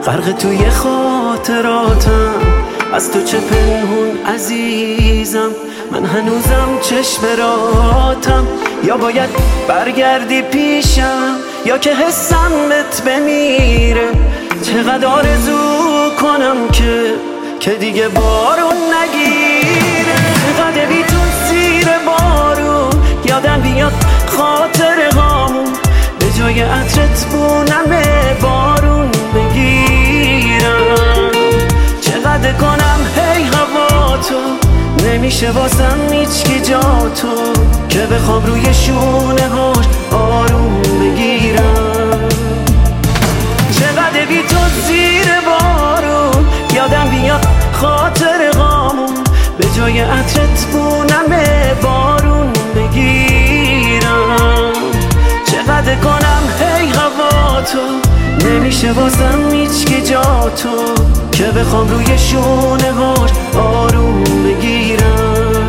غرق توی خاطراتم، از تو چه پنهون عزیزم. من هنوزم چشم راتم، یا باید برگردی پیشم یا که حسم بهت بمیره. چقدر آرزو کنم که دیگه بارون نگیره. چقدر بی تو زیر بارون یادم بیاد خاطر هامون، به جای عطرت بونمه بارون بگیرم. چقدر کنم هی هوا تو، نمیشه واسم هیچکی جا تو، که بخوام روی شونه هاش آروم بگیرم. چقدر بی تو زیر بارون یادم بیاد خاطر غامون، به جای عطرت بونمه بارون بگیرم. چقدر کنم هی هوا تو، نمیشه واسم هیچکی جا تو، که بخوام روی شونه هاش آروم بگیرم.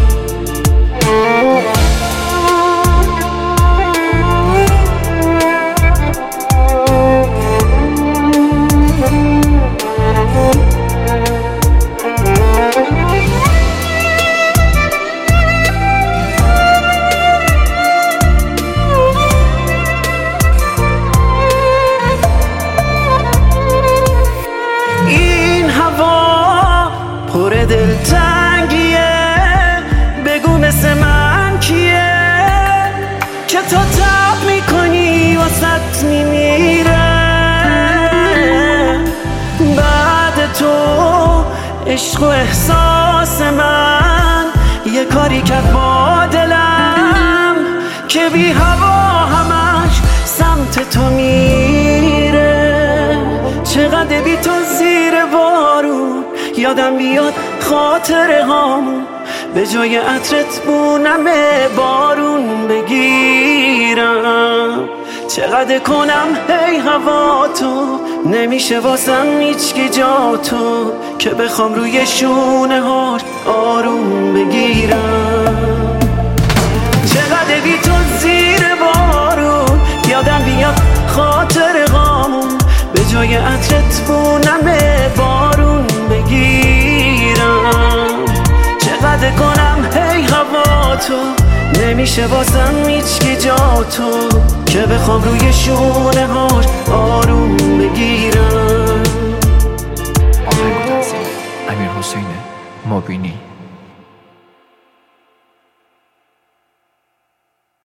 دلتنگیه، بگو مثل من کیه که تو تب میکنی واسط میمیره. بعد تو عشق و احساس من یه کاری کرد با دلم، که بی هوا همش سمت تو میره. چقدر بی تو زیر بارون یادم بیاد خاطر هامون، به جای عطرت بونمه بارون بگیرم. چقدر کنم هی هوا تو، نمیشه واسم هیچکی جا تو، که بخوام روی شونه هاش آروم بگیرم. چقدر بی تو زیر بارون یادم بیاد خاطر هامون، به جای عطرت بونمه بارون بگیرم. چقدر کنم هی هوا تو، نمیشه واسم هیچکی جا تو، که بخوام روی شونه هاش آروم بگیرم. امیرحسین مبینی